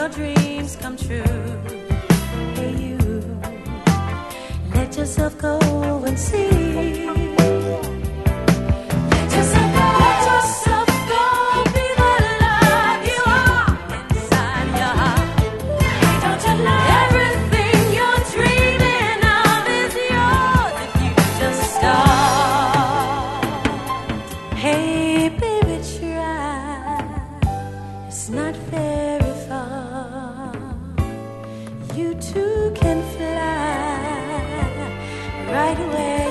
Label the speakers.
Speaker 1: your dreams come true. Hey, you, let yourself go and see. Let yourself go. Let yourself go. Be the love you are inside your heart. Hey, don't you know everything you're dreaming of is yours if you just start. Hey, baby, try. It's not very far. You too can fly right away.